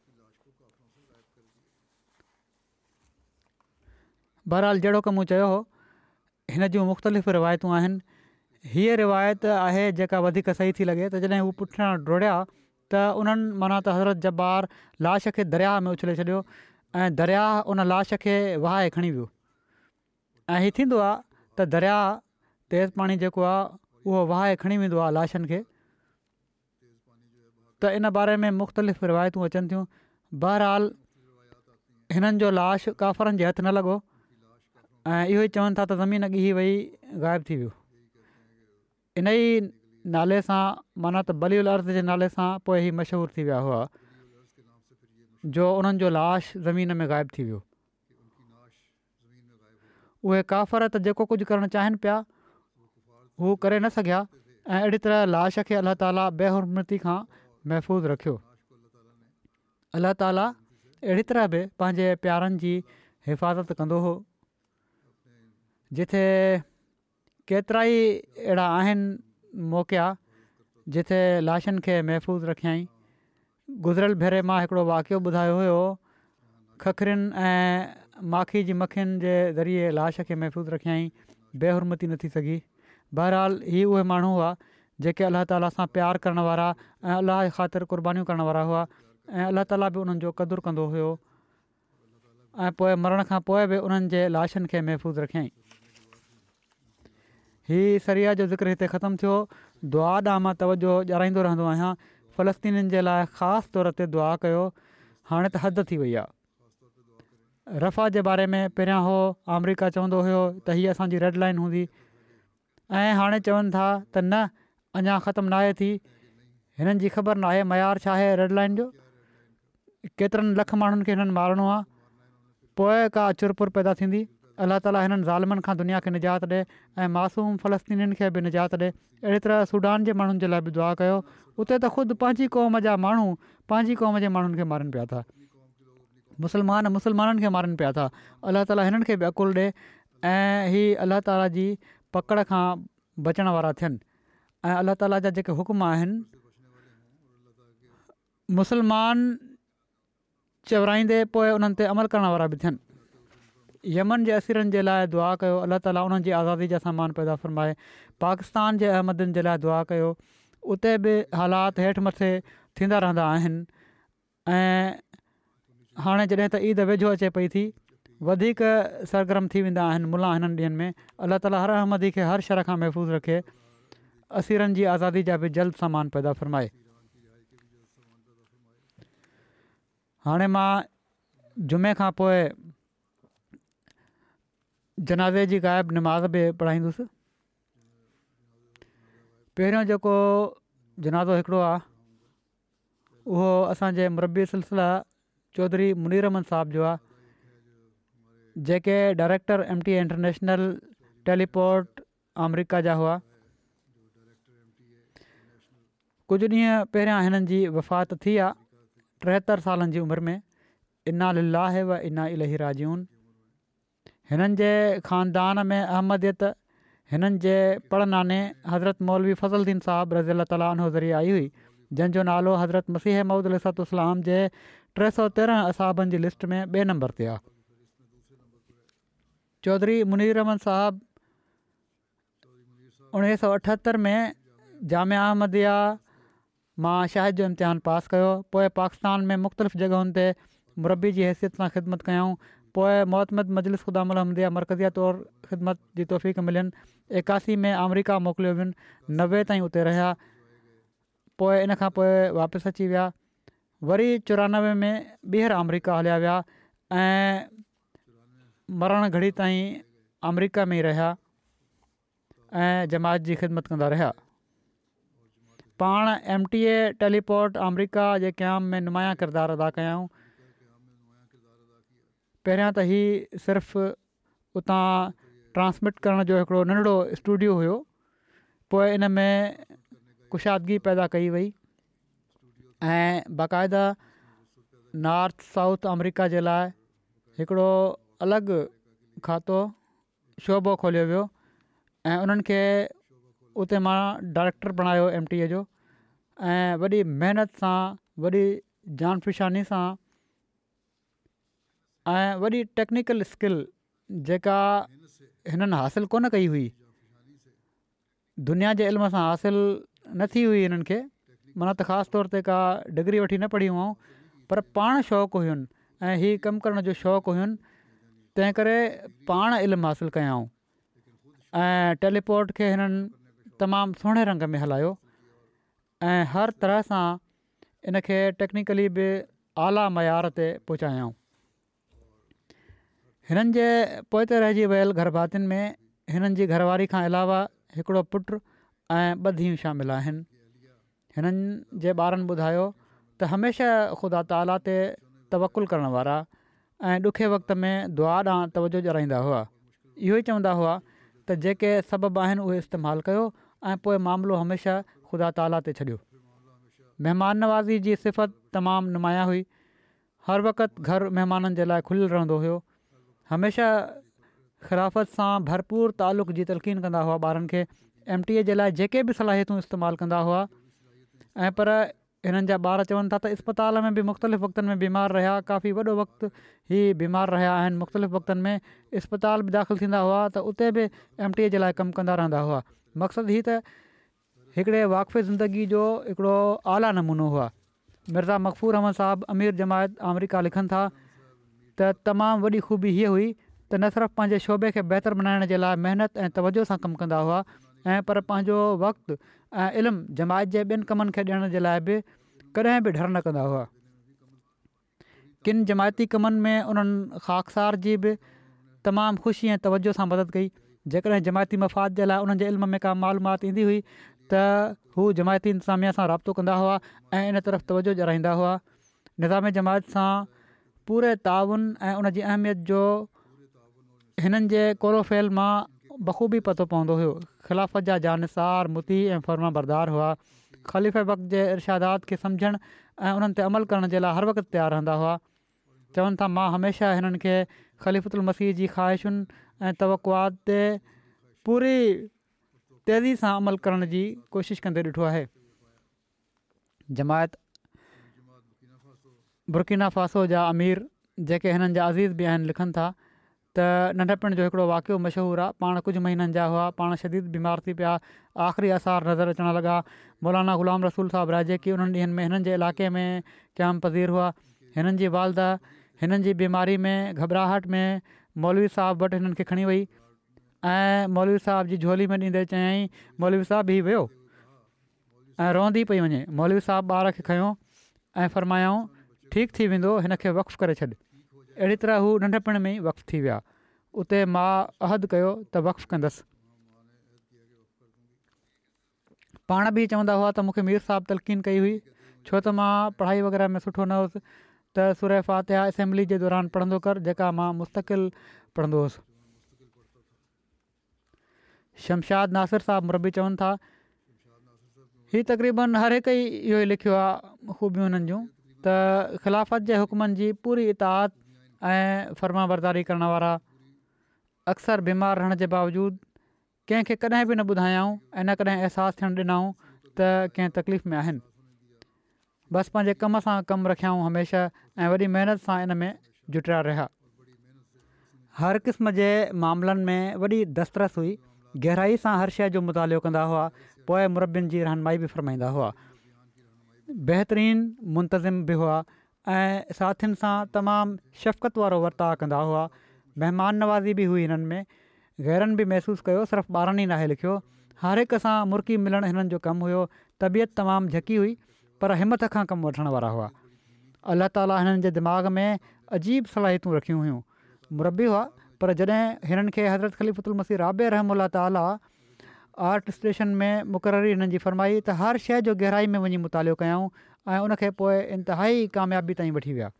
बहरहाल जहिड़ो की मूं चयो हो, हिन जूं मुख़्तलिफ़ रिवायतूं आहिनि। हीअ रिवायत आहे जेका वधीक सही थी लॻे त जॾहिं हू पुठियां डोड़िया त उन्हनि माना त हज़रत जब्बार लाश खे दरिया में उछले छॾियो ऐं दरिया उन लाश खे वहाए खणी वियो। ऐं हीअ थींदो आहे त दरिया तेज़ पाणी जेको आहे उहो वहाए खणी वेंदो आहे लाशनि खे। त इन बारे में मुख़्तलिफ़ रिवायतूं अचनि थियूं। बहरहाल हिननि जो लाश काफ़रनि जे हथु न लॻो ऐं इहो ई चवनि था त ज़मीन ॻिही वई ग़ाइबु थी वियो। इन ई नाले सां माना त बली उल अर्ज़ जे नाले सां पोइ ई मशहूरु थी विया हुआ जो उन्हनि जो लाश ज़मीन में ग़ाइबु थी वियो। उहे काफ़र त जेको कुझु करणु चाहिनि पिया हू करे न सघिया ऐं अहिड़ी तरह लाश खे अलाह ताला बेहुरमती खां महफ़ूज़ रखियो। अलाह ताला अहिड़ी तरह बि पंहिंजे प्यारनि जी हिफ़ाज़त कंदो हो। जिथे केतिरा ई अहिड़ा आहिनि मौक़िया जिथे लाशनि खे महफ़ूज़ रखियईं। गुज़िरियल भेरे मां हिकिड़ो वाक़ियो ॿुधायो हुयो, खखरियुनि ऐं माखी जी मखियुनि जे ज़रिए लाश खे महफ़ूज़ रखियईं, बेहुरमती न थी सघी। बहरहाल ही उहे माण्हू हुआ जेके अलाह ताला सां प्यारु करण वारा ऐं अलाह जे ख़ातिर क़ुर्बानियूं करण वारा हुआ ऐं अलाह ताला बि उन्हनि जो क़दुरु कंदो हुयो ऐं पोइ मरण खां पोइ बि उन्हनि जे लाशनि खे महफ़ूज़ रखियईं। हीअ सरिया जो ज़िक्र हिते ख़तमु थियो। दुआ ॾांहुं मां तवजो ॾियाराईंदो रहंदो आहियां। फ़लस्तीनियुनि जे लाइ ख़ासि तौर ते दुआ कयो। हाणे त हद थी वई आहे। रफ़ा जे बारे में पहिरियां हो अमरीका चवंदो हुयो त हीअ असांजी रेड लाइन हूंदी ऐं हाणे चवनि था त न अञा ख़तमु नाहे थी। हिननि जी ख़बर नाहे मयार छा आहे रेड लाइन जो। केतिरनि लख माण्हुनि खे हिननि मारणो आहे, पोइ का चुरपुर पैदा थींदी। अलाह ताला हिननि ज़ालिमनि खां दुनिया खे निजात ॾिए ऐं मासूम फ़लस्तीनियुनि खे बि निजात ॾिए। अहिड़ी तरह सूडान जे माण्हुनि जे लाइ बि दुआ कयो। उते त ख़ुदि पंहिंजी क़ौम जा माण्हू पंहिंजी क़ौम जे माण्हुनि खे मारनि पिया था। मुस्लमान मुस्लमाननि खे मारनि पिया था। अलाह ताला हिननि खे बि अकुलु ॾिए ऐं हीअ अलाह ताला जी पकड़ खां बचण वारा थियनि ऐं अलाह ताला जा जेके हुकुम आहिनि मुस्लमान चवराईंदे पोइ उन्हनि ते अमल करण वारा बि थियनि। यमन जे असीरनि जे लाइ दुआ कयो, अलाह ताला उन्हनि जी आज़ादी जा सामान पैदा फ़रमाए। पाकिस्तान जे अहमदनि जे लाइ दुआ कयो, उते बि हालात हेठि मथे थींदा रहंदा आहिनि ऐं हाणे जॾहिं त ईद वेझो अचे पई थी वधीक सरगर्म थी वेंदा आहिनि मुला हिननि ॾींहंनि में। अलाह ताला हर अहमदी खे हर शर खां महफ़ूज़ रखे, असीरनि जी आज़ादी जा बि जल्द सामान पैदा फ़रमाए। हाणे मां जुमे खां पोइ जनाज़े जी ग़ाइब नमाज़ बि पढ़ाईंदुसि। पहिरियों जेको जनाज़ो हिकिड़ो आहे उहो असांजे मुरबी सिलसिला चौधरी मुनीर अहमद साहिब जो आहे, जेके director M T A international teleport अमरीका जा हुआ। कुझु ॾींहं पहिरियां हिननि जी वफ़ात थी आहे टेहतरि सालनि जी उमिरि में। इन्ना लिल्लाहि व इन्ना इलैहि राजिऊन। हिननि जे ख़ानदान में अहमदियत हिननि जे पड़नाने हज़रत मौलवी फ़ज़लुद्दीन साहिब रज़ी अल्लाह ताला अन्हु ज़रिए आई हुई, जंहिंजो नालो हज़रत मसीह मऊद अलैहिस्सलाम जे टे सौ तेरहं असाबनि जी लिस्ट में ॿिए नंबर ते आहे। चौधरी मुनीर अहमद साहिबु उणिवीह सौ अठहतरि में जामिया अहमदिया मां शाहिद जो इम्तिहान पास कयो। पोइ पाकिस्तान में मुख़्तलिफ़ जॻहुनि ते मुरबी जी हैसियत सां ख़िदमत कयऊं। पोइ मोहतमद मजलिस ख़ुदामुल अहमदिया मरकज़िया तौरु ख़िदमत जी तौफ़ीक़ मिलियनि। एकासी में अमरीका मोकिलियो वियुनि, नवे ताईं उते रहिया। पोइ इन खां पोइ वापसि अची विया। वरी चौरानवे में ॿीहर अमरीका हलिया विया ऐं मरण घड़ी ताईं अमरीका में ई रहिया ऐं जमात जी ख़िदमत कंदा रहिया। पाण एम टी ए टेलीपोर्ट अमरीका जे क़याम में नुमाया किरदारु अदा कयऊं। पहिरियां त ही सिर्फ़ु उतां ट्रांसमिट करण जो हिकिड़ो नंढिड़ो स्टूडियो हुयो, पोइ इन में कुशादगी पैदा कई वई ऐं बाक़ाइदा नॉर्थ साउथ अमरीका जे लाइ हिकिड़ो अलॻि खातो शोबो खोलियो वियो ऐं उन्हनि खे उते मां डायरेक्टर बणायो एम टी ए जो ऐं वॾी महिनत सां, वॾी जान फिशानी सां ऐं वॾी टेक्निकल स्किल जेका हिननि हासिलु कोन कई हुई, दुनिया जे इल्म सां हासिलु न थी हुई हिननि खे, माना त ख़ासि तौर ते का डिग्री वठी न पढ़ी हुअऊं, पर पाण शौक़ु हुयुनि ऐं हीअ कमु करण जो शौक़ु हुयुनि, तंहिं करे पाण इल्मु हासिलु कयऊं ऐं टेलीपोर्ट खे हिननि तमामु सुहिणे रंग में हलायो ऐं हर तरह सां इन खे टेक्निकली बि आला मयार ते पहुचायऊं। हिननि जे पोइ रहिजी वियल घरभातियुनि में हिननि जी घरवारी खां अलावा हिकिड़ो पुटु ऐं ॿ धीअरूं शामिल आहिनि। हिननि जे ॿारनि ॿुधायो त हमेशह ख़ुदा ताला ते तवकुल करण वारा ऐं ॾुखे वक़्त में दुआ ॾांहुं तवजो ॾियाराईंदा हुआ। इहो ई चवंदा हुआ त जेके सबबु आहिनि उहे इस्तेमालु कयो ऐं पोइ मामिलो हमेशह ख़ुदा ताला ते छॾियो। महिमान नवाज़ी जी सिफ़त तमामु नुमाया हुई। हर वक़्तु घरु महिमाननि जे लाइ खुलियलु रहंदो हुयो। हमेशह ख़िलाफ़त सां भरपूर तालुक़ जी तलक़ीन कंदा हुआ। ॿारनि खे एम टी ए जे लाइ जेके बि सलाहियतूं इस्तेमालु कंदा हुआ। ऐं पर हिननि जा ॿार चवनि था त इस्पताल में बि मुख़्तलिफ़ वक़्तनि में बीमार रहिया, काफ़ी वॾो वक़्तु ई बीमार रहिया आहिनि। मुख़्तलिफ़ वक़्तनि में इस्पताल बि दाख़िलु थींदा हुआ त उते बि एम टी ए जे लाइ कमु कंदा रहंदा हुआ। मक़सदु हीअ त हिकिड़े वाक़फ़े ज़िंदगी जो हिकिड़ो आला नमूनो हुआ। मिर्ज़ा मक़फ़ूर अहमद साहबु अमीर जमायत अमरीका लिखनि था त तमामु वॾी ख़ूबी हीअ हुई त न सिर्फ़ु पंहिंजे शोबे खे बहितरु बणाइण जे लाइ महिनत ऐं तवजो सां कमु कंदा हुआ, ऐं पर पंहिंजो वक़्तु ऐं इल्मु जमायत जे ॿियनि कमनि खे ॾियण जे लाइ बि कॾहिं बि डर न कंदा हुआ। किन जमायती कमनि में उन्हनि ख़ाकसार जी बि तमामु ख़ुशी ऐं तवजो सां मदद कई। जेकॾहिं जमायती मफ़ाद जे लाइ उन्हनि जे इल्म में का मालूमात ईंदी हुई त हू जमायती इंतिज़ामिया सां राब्तो कंदा हुआ ऐं इन तरफ़ तवजो ॾियाराईंदा हुआ। निज़ाम जमायत सां पूरे ताउन ऐं उन जी अहमियत जो हिननि जे कोलोफेल मां बख़ूबी पतो पवंदो हुयो। ख़िलाफ़त जा जानिसार मुती ऐं फ़र्मा बरदार हुआ। ख़लीफ़े वक़्त जे इर्शादात खे सम्झणु ऐं उन्हनि ते अमल करण जे लाइ हर वक़्तु तयारु रहंदा हुआ। चवनि था मां हमेशह हिननि खे ख़लीफ़तुल मसीह जी ख़्वाहिशुनि ऐं तवक़ुआत ते पूरी तेज़ी सां अमल करण जी कोशिशि कंदे ॾिठो आहे। जमायत बुर्किना फ़ासो जा अमीर जेके हिननि जा अज़ीज़ बि आहिनि लिखनि था त नंढपण जो हिकिड़ो वाक़ियो मशहूरु आहे। पाण कुझु महीननि जा हुआ, पाण शदीद बीमार थी पिया, आख़िरी आसार नज़र अचणु लॻा। मौलाना ग़ुलाम रसूल साहिबु राजे की उन्हनि ॾींहंनि में हिननि जे इलाइक़े में क़याम पज़ीर हुआ। हिननि जी वालदा हिननि जी बीमारी में घबराहट में मौलवी साहिबु वटि हिननि खे खणी वई ऐं मौलवी साहिब जी झोली में ॾींदे चयईं, मौलवी साहिबु हीउ वियो ऐं रोंदी पई वञे। मौलवी साहिबु ॿार खे खयों ऐं फ़रमायाऊं ठीकु थी वेंदो, हिन खे वक़्फ़ु करे छॾ। अहिड़ी तरह हू नंढपण में ई वक़्फ़ु थी विया। उते मां अहद कयो त वक़्फ़ु कंदसि। पाण बि चवंदा हुआ त मूंखे मीर साहिबु तलक़ीन कई हुई, छो त मां पढ़ाई वग़ैरह में सुठो न हुउसि, त सूरह फ़ातिहा असेंबली जे दौरान पढ़ंदो कर, जेका मां मुस्तक़िल पढ़ंदो हुउसि। शमशाद नासिर साहिबु मुरबी चवनि था हीअ तक़रीबन हर हिकु ई इहो ई लिखियो आहे ख़ूबियूं हुननि जूं त ख़िलाफ़त जे हुकमनि जी पूरी इताअत ऐं फ़र्मा बरदारी करण वारा, अक्सर बीमार रहण जे बावजूदु कंहिंखे कॾहिं बि न ॿुधायाऊं ऐं न कॾहिं अहसासु थियणु ॾिनऊं त कंहिं तकलीफ़ में आहिनि। बसि पंहिंजे कम सां कमु रखियाऊं हमेशह ऐं वॾी महिनत सां इन में जुटिया रहिया। हर क़िस्म जे मामलनि में वॾी दस्तरस हुई। गहराई सां हर शइ जो मुतालियो कंदा हुआ। पोइ मुरबियुनि जी रहनुमाई बि फ़रमाईंदा हुआ। बहितरीनु मुंतज़िम बि हुआ ऐं साथियुनि सां तमामु शफ़क़त वारो वर्ताव कंदा हुआ। महिमान नवाज़ी बि हुई हिननि में। गैरनि बि महसूसु कयो, सिर्फ़ु ॿारनि ई नाहे लिखियो। हर हिक सां मुर्की मिलणु हिननि जो कमु हुयो। तबियत तमामु झकी हुई पर हिमत खां कमु वठण वारा हुआ। अलाह ताला हिननि जे दिमाग़ में अजीब सलाहियतूं रखियूं हुयूं। मुरबी हुआ पर जॾहिं हिननि खे हज़रत ख़लीफ़तुल मसीह राबे रहमहुल्लाह ताला आर्ट स्टेशन में मुक़ररी हिननि जी फ़रमाई त हर शइ जो गहराई में वञी मुतालियो कयऊं ऐं उनखे पोइ इंतिहाई कामयाबी ताईं वठी विया।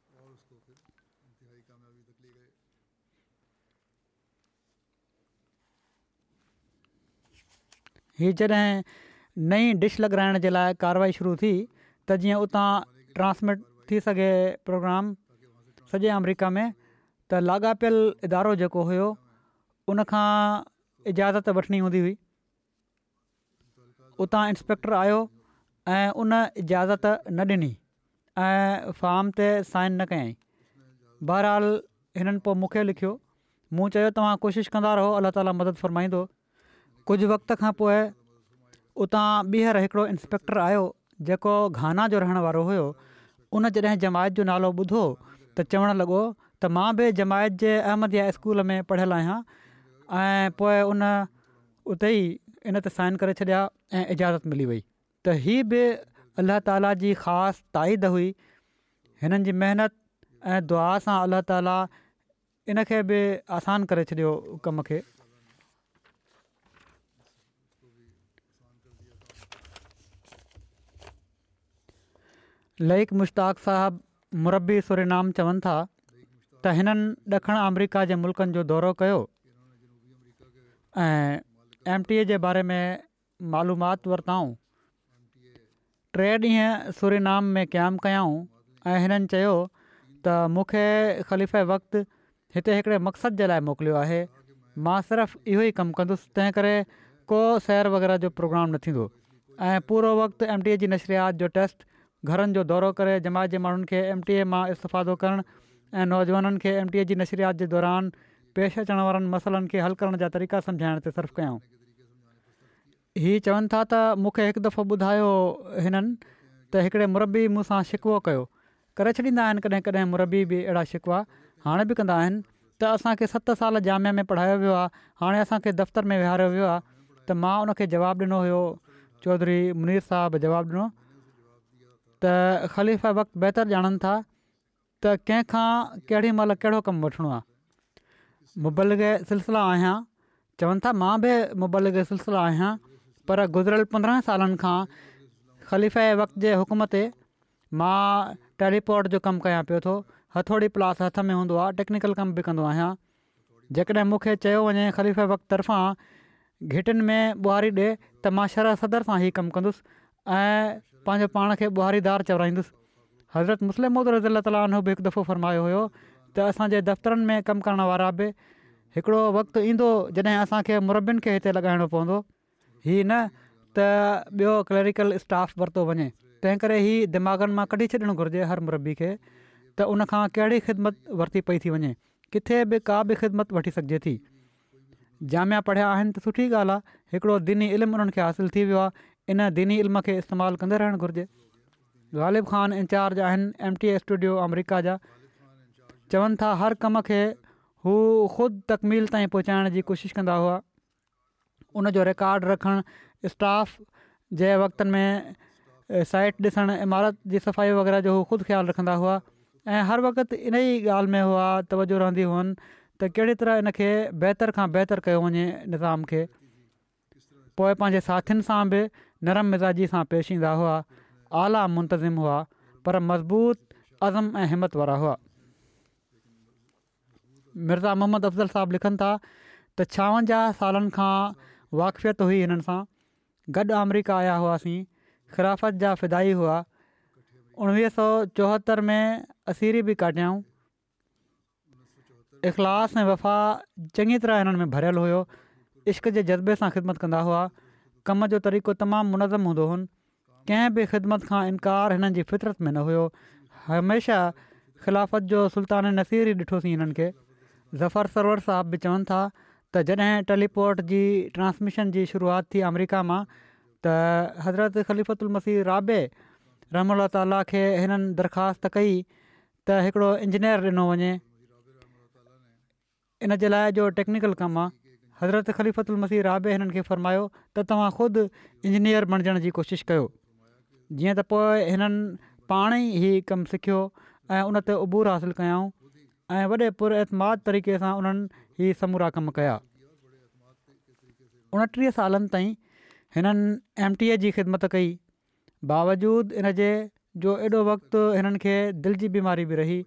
हीअ जॾहिं नई डिश लॻाइण जे लाइ कार्रवाई शुरू थी त जीअं उतां ट्रांसमिट थी सघे प्रोग्राम सॼे अमरीका में, त लाॻापियल इदारो जेको हुयो उनखां इजाज़त वठणी हूंदी हुई। उतां इंस्पेक्टर आयो ऐं उन इजाज़त न ॾिनी ऐं फार्म ते साइन न कयईं। बहरहाल हिननि पोइ मूंखे लिखियो, मूं चयो तव्हां कोशिशि कंदा रहो, अलाह ताला मदद फ़रमाईंदो। कुझु वक़्त खां पोइ उतां ॿीहर हिकिड़ो इंस्पेक्टर आयो जेको घाना जो रहण वारो हुयो। उन जॾहिं जमायत जो नालो ॿुधो त चवणु लॻो त मां बि जमायत जे अहमदिया स्कूल में पढ़ियलु आहियां ऐं पोइ उन उते ई इन ते साइन करे छॾिया ऐं इजाज़त मिली वई। त हीअ बि अलाह ताला जी ख़ासि ताईद हुई। हिननि जी महिनत ऐं दुआ सां अलाह ताला इन खे बि आसान करे छॾियो कम खे। लईक मुश्ताक साहबु मुरबी सुरिनाम चवनि था त हिननि ॾखण अमरीका जे मुल्कनि जो दौरो कयो ऐं एम टी ए जे बारे में मालूमात वरिताऊं। टे ॾींहं सुरिनाम में क़याम कयाऊं ऐं हिननि चयो त मूंखे ख़लीफ़े वक़्तु हिते हिकिड़े मक़सद जे लाइ मोकिलियो आहे। मां सिर्फ़ु इहो ई कमु कंदुसि, तंहिं करे को सैर वग़ैरह जो प्रोग्राम न थींदो ऐं पूरो वक़्तु एम टी ए जी नशरियात जो टेस्ट, घरनि जो दौरो करे जमायत जे माण्हुनि खे एम टी ए मां इस्तिफ़ादो करणु ऐं नौजवाननि खे एम टी ए जी नशरियात जे दौरान पेश अचण वारनि मसइलनि खे हल करण जा तरीक़ा सम्झाइण ते सर्फ़ कयूं। हीअ चवनि था त मूंखे हिकु दफ़ो ॿुधायो हिननि त हिकिड़े मुरबी मूंसां शिकवो कयो, करे छॾींदा आहिनि कॾहिं कॾहिं मुरबी बि अहिड़ा शिकवा हाणे बि कंदा आहिनि त असांखे सत साल जामिया में पढ़ायो वियो आहे, हाणे असांखे दफ़्तर में विहारियो वियो आहे। त मां उनखे जवाबु ॾिनो हुयो, चौधरी मुनीर साहबु जवाबु ॾिनो त ख़लीफ़ा वक़्तु बहितर ॼाणनि था त कंहिंखां केॾी महिल कहिड़ो कमु वठिणो आहे। मुबलिग सिलसिला आहियां, चवनि था मां बि मुबलिग सिलसिला आहियां, पर गुज़िरियल पंद्रहं सालनि खां ख़लीफ़े वक़्त जे हुकुम ते मां टेलीपोर्ट जो कमु कयां पियो थो। हथोड़ी प्लास हथ में हूंदो आहे, टेक्निकल कमु बि कंदो आहियां। जेकॾहिं मूंखे चयो वञे ख़लीफ़े वक़्तु तरफ़ां घिटियुनि में ॿुहारी ॾे त मां शरह सदर सां ई कमु कंदुसि ऐं पंहिंजो पाण खे ॿुहारीदार चवराईंदुसि। हज़रत मुस्लिम मौद रज़ी ताला अन्हु बि हिकु दफ़ो फरमायो हुयो त असांजे दफ़्तरनि में कमु करण वारा बि हिकिड़ो वक़्तु ईंदो जॾहिं असांखे मुरबियुनि खे हिते लॻाइणो पवंदो, हीअ न त ॿियो क्लैरिकल स्टाफ वरितो वञे। तंहिं करे हीअ दिमाग़नि मां कढी छॾणु घुरिजे हर मुरबी खे त उनखां कहिड़ी ख़िदमत वरिती पई थी वञे, किथे बि का बि ख़िदमत वठी सघिजे थी। जामिया पढ़िया आहिनि त सुठी ॻाल्हि आहे, हिकिड़ो दीनी इल्मु उन्हनि खे हासिलु थी वियो आहे, इन दीनी इल्म खे इस्तेमालु कंदे रहणु घुरिजे। ग़ालिब ख़ान इंचार्ज आहिनि एम टी ए स्टूडियो अमरीका जा, चवनि था हर कम खे हू ख़ुदि तकमील ताईं पहुचाइण जी कोशिशि कंदा हुआ। उनजो रिकॉर्ड रखणु, स्टाफ जे वक़्तनि में साइट ॾिसणु, इमारत जी सफ़ाई वग़ैरह जो हू ख़ुदि ख़्यालु रखंदा हुआ ऐं हर वक़्तु इन ई ॻाल्हि में हुआ तवजो रहंदी हुअनि त कहिड़ी तरह इन खे बहितर खां बहितर कयो वञे निज़ाम खे। पोइ पंहिंजे साथियुनि सां बि नरम मिज़ाजी सां पेश ईंदा हुआ, आला मुंतज़िम हुआ, पर मज़बूत अज़म ऐं हिमत वारा हुआ। मिर्ज़ा मोहम्मद अफ़ज़ल साहबु लिखनि था त छावंजाह सालनि खां वाक़फ़ियत हुई हिननि सां, गॾु अमरीका आया हुआसीं, ख़िलाफ़त जा फ़िदाई हुआ। उणिवीह सौ चोहतरि में असीरी बि काटियाऊं। इख़लास ऐं वफ़ा चङी तरह हिननि में भरियलु हुयो, इश्क जे जज़्बे सां ख़िदमत कंदा हुआ, कम जो तरीक़ो तमामु मुनज़म हूंदो हुओ, कंहिं बि ख़िदमत खां इनकार हिननि जी फितरत में न हुयो। हमेशह ख़िलाफ़त जो सुल्तान नसीर ई ॾिठोसीं हिननि खे। ज़फ़र सरवर साहब बि चवनि था त जॾहिं टेलीपोर्ट जी ट्रांसमिशन जी शुरूआति थी अमरीका मां त हज़रत ख़लीफ़तुल मसीह राबे रहमतुल्लाह ताला खे हिननि दरख़्वास्त कई त हिकिड़ो इंजीनियर ॾिनो वञे इन जे लाइ जो टेक्निकल कमु आहे। हज़रत ख़लीफ़तुल मसीह राबे हिननि खे फ़रमायो त तव्हां ख़ुदि इंजीनियर बणिजण जी कोशिशि कयो। जीअं त पोइ हिननि पाण ई हीउ कमु सिखियो ऐं उन ते उबूर हासिलु कयाऊं ऐं वॾे पुरएतमाद तरीक़े सां उन्हनि हीअ समूरा कमु कया। उणटीह सालनि ताईं हिननि एम टी ए जी ख़िदमत कई, बावजूदु इन जे जो एॾो वक़्तु हिननि खे दिलि जी बीमारी बि रही।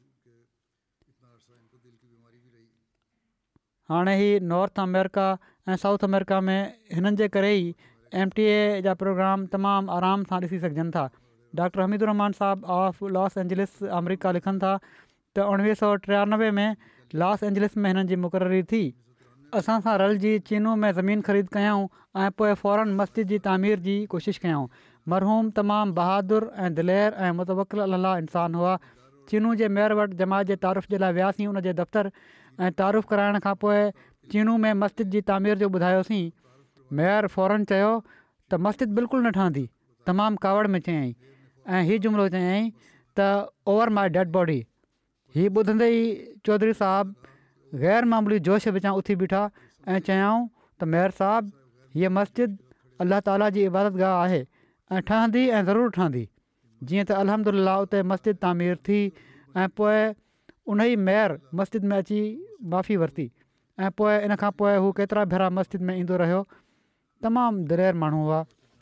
हाणे ही नॉर्थ अमेरिका ऐं साउथ अमेरिका में हिननि जे करे ई एम टी ए जा प्रोग्राम तमामु आराम सां ॾिसी सघजनि था। डॉक्टर हमीदुर रहमान साहब ऑफ लॉस एंजलिस अमरीका लिखनि था त उणिवीह सौ टियानवे में लॉस एंजलिस में हिननि जी मुक़ररी थी। असां सां रलिजी चीनू में ज़मीन ख़रीद कयाऊं ऐं पोइ फ़ौरन मस्जिद जी तामीर जी कोशिशि कयाऊं। मरहूम तमामु बहादुर ऐं दिलेर ऐं मुतवक्किल अल्लाह इंसानु हुआ। चीनू जे मेयर वटि जमायत जे तारुफ़ जे लाइ वियासीं उन जे दफ़्तर ऐं तारुफ़ कराइण खां पोइ चीनू में मस्जिद जी तामीर जो ॿुधायोसीं। मेयर फ़ौरन चयो त मस्जिद बिल्कुलु न ठहंदी, तमामु कावड़ में चयईं ऐं हीउ जुमिलो चयईं त ओवर माई डेड बॉडी। हीउ ॿुधंदे ई चौधरी साहबु ग़ैर मामूली जोश विचां उथी बीठा ऐं चयाऊं त मेयर साहबु हीअ मस्जिद अलाह ताला जी इबादत गाह आहे ऐं ठहंदी ऐं ज़रूरु ठहंदी। जीअं त अल्हम्दुलिल्लाह उते मस्जिद तामीर थी ऐं पोइ उन ई मेयर मस्जिद में अची माफ़ी वरिती ऐं पोइ इन खां पोइ हू केतिरा भेरा मस्जिद में ईंदो रहियो। तमामु दिलेर माण्हू हुआ।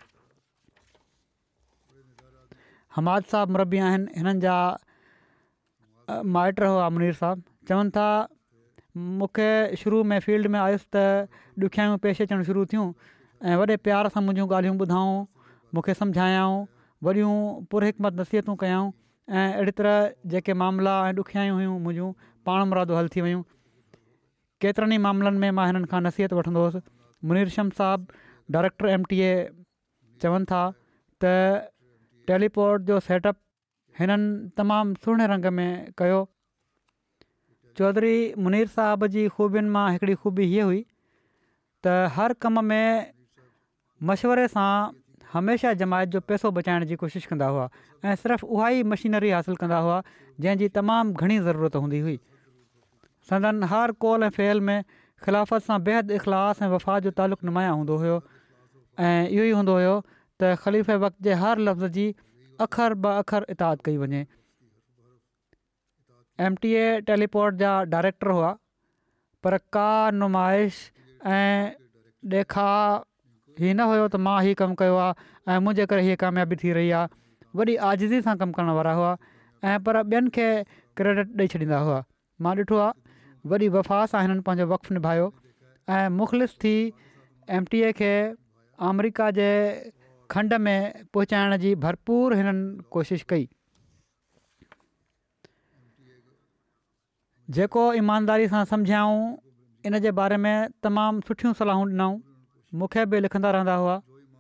हमाद साहब मुरबी आहिनि, हिननि जा माइट हुआ मुनीर साहब। चवनि था मूंखे शुरू में फील्ड में आयुसि त ॾुखियाऊं पेश अचणु शुरू थियूं ऐं वॾे प्यार सां मुंहिंजूं ॻाल्हियूं ॿुधाऊं, मूंखे सम्झायाऊं, वॾियूं पुरहिकमत नसीहतूं कयाऊं ऐं अहिड़ी तरह जेके मामला ऐं ॾुखियायूं हुयूं मुंहिंजूं पाण मुरादो हल थी वियूं। केतिरनि ई मामलनि में मां हिननि खां नसीहत वठंदो हुउसि। मुनीर शम्स साहब डायरेक्टर एम टी ए चवनि था त टेलीपोर्ट जो सेटअप हिननि तमामु सुहिणे रंग में कयो। चौधरी मुनीर साहब जी ख़ूबियुनि मां हिकिड़ी ख़ूबी हीअ हुई त हर कम में मशवरे सां हमेशह जमायत जो पैसो बचाइण जी कोशिशि कंदा हुआ ऐं सिर्फ़ु उहा ई मशीनरी हासिलु कंदा हुआ जंहिंजी तमामु घणी ज़रूरत हूंदी हुई। संदन हर कौल ऐं फ़ेल में ख़िलाफ़त सां बेहद इख़लास ऐं वफ़ा जो तालुक़ु नुमाया हूंदो हुयो ऐं इहो ई हूंदो हुयो त ख़लीफ़े वक़्त जे हर लफ़्ज़ जी अखर ब अखर इताद कई वञे। एम टी ए टेलीपोर्ट जा डायरेक्टर हुआ, पर का नुमाइश ऐं ॾेखा हीअ न हुयो त मां हीअ कमु कयो आहे ऐं मुंहिंजे करे हीअ कामयाबी थी रही आहे। वॾी आजिज़ी सां कमु करण वारा हुआ ऐं पर ॿियनि खे क्रेडिट ॾेई छॾींदा हुआ। मां ॾिठो आहे वॾी वफ़ा सां हिननि पंहिंजो वक़्फ़ु निभायो ऐं मुख़लिस थी एम टी ए खे अमरीका जे खंड में पहुचाइण जी भरपूर हिननि कोशिशि कई। जेको ईमानदारी सां सम्झाऊं इन जे बारे में तमामु सुठियूं सलाहूं ॾिनऊं, मूंखे बि लिखंदा रहंदा हुआ।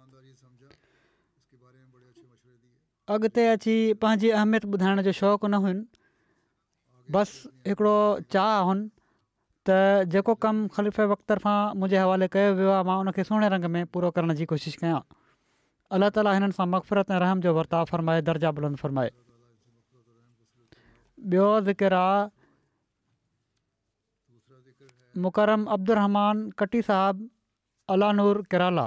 अॻिते अची पंहिंजी अहमियत ॿुधाइण जो शौक़ु न हुयुनि, बसि हिकिड़ो चाह हुन त जेको कमु ख़लीफ़े वक़्त तरफ़ां मुंहिंजे हवाले कयो वियो आहे मां उनखे सुहिणे रंग में पूरो करण जी कोशिशि कयां। अलाह ताला हिननि सां मग़फ़िरत ऐं रहम जो वर्ताव फ़रमाए, दर्जा बुलंद फ़रमाए। ॿियो ज़िक्र आहे मुकरम अब्दुर्रहमान कटी साहब अलानूर केरला।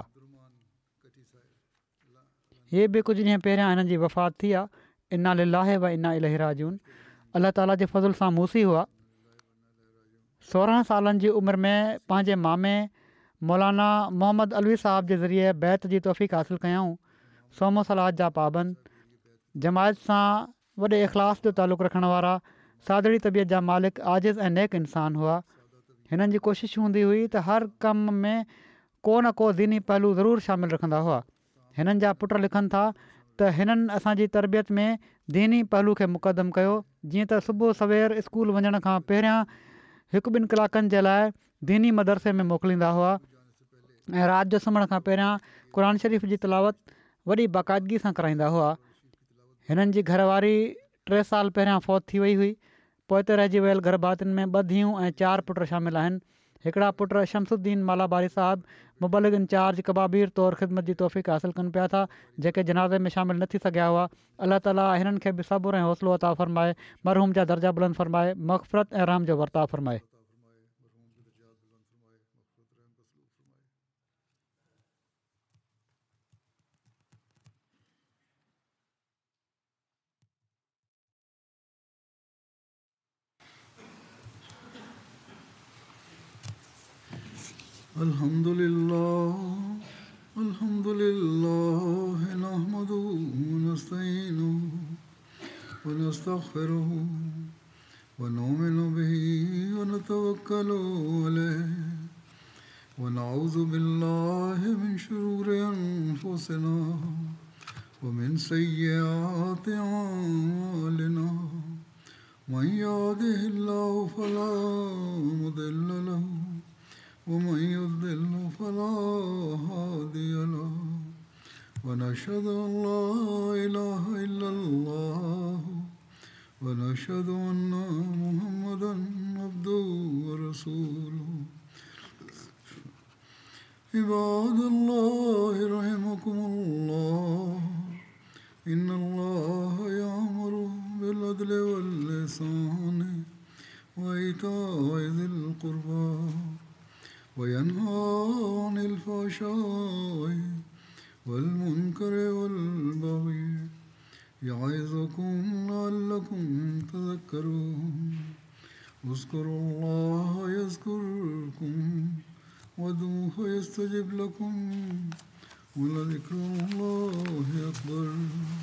हीअ बि कुझु ॾींहं पहिरियां हिननि जी वफ़ात थी आहे। इन्ना लिल्लाहि व इन्ना इलैहि राजिऊन। अलाह ताला जे फज़ल सां मूसी हुआ। सोरहं सालनि जी उमिरि में पंहिंजे मामे मौलाना मोहम्मद अलवी साहब जे ज़रिए बैत जी तौफ़ीक़ हासिलु कयऊं। सोमो सलाद जा पाबंद, जमायत सां वॾे इख़लास जो तालुक़ु रखण वारा, सादड़ी तबियत जा मालिक, आजिज़ ऐं नेक इंसान हुआ। हिननि जी कोशिशि हूंदी हुई त हर कम में को न को दीनी पहलू ज़रूरु शामिलु रखंदा हुआ। हिननि जा पुट लिखनि था त हिननि असांजी तरबियत में दीनी पहलू खे मुक़दम कयो। जीअं त सुबुह सवेर स्कूल वञण खां पहिरियां हिकु ॿिनि कलाकनि जे लाइ दीनी मदरसे में मोकिलींदा हुआ ऐं राति जो सुम्हण खां पहिरियां क़ुर शरीफ़ जी तिलावत वॾी बाक़ाइदगी सां कराईंदा हुआ। हिननि जी घरवारी टे साल पहिरियां फ़ौत थी वई हुई। पोइ ते रहिजी वियल गर्भातियुनि में ॿ धीअरूं ऐं चारि पुट शामिल आहिनि। हिकिड़ा पुट शमसुद्दीन मालाबारी साहब मुबलिग इंचार्ज कबाबीर तौरु ख़िदमत जी तौफ़ीक़ हासिलु कनि पिया था, जेके जनाज़े में शामिलु न थी सघिया हुआ। अलाह ताला हिननि खे बि सब्र ऐं हौसलो अता फ़रमाए, मरहूम जा दर्जा बुलंद फ़रमाए, मग़फ़िरत ऐं रहम जो वर्ताव फ़रमाए। अल्हम्दुलिल्लाह अल्हम्दुलिल्लाह नहमदुहु व नस्तईनुहु व नस्तग़फिरुहु व नुमिनु बिही व नतवक्कलु अलैहि व नऊज़ु बिल्लाहि मिन शुरूरि अनफुसिना व मिन सय्यिआति अअमालिना मन यहदिहिल्लाहु फला मुदिल्ल लहु ومن يضلل فلا هادي له ونشهد أن لا إله إلا الله ونشهد أن محمدا عبده ورسوله عباد الله رحمكم الله إن الله يأمر بالعدل والإحسان وإيتاء ذي القربى وينهى عن الفحشاء والمنكر والبغي يعظكم لعلكم تذكرون اذكروا الله يذكركم وادعوه يستجب لكم ولذكر الله أكبر.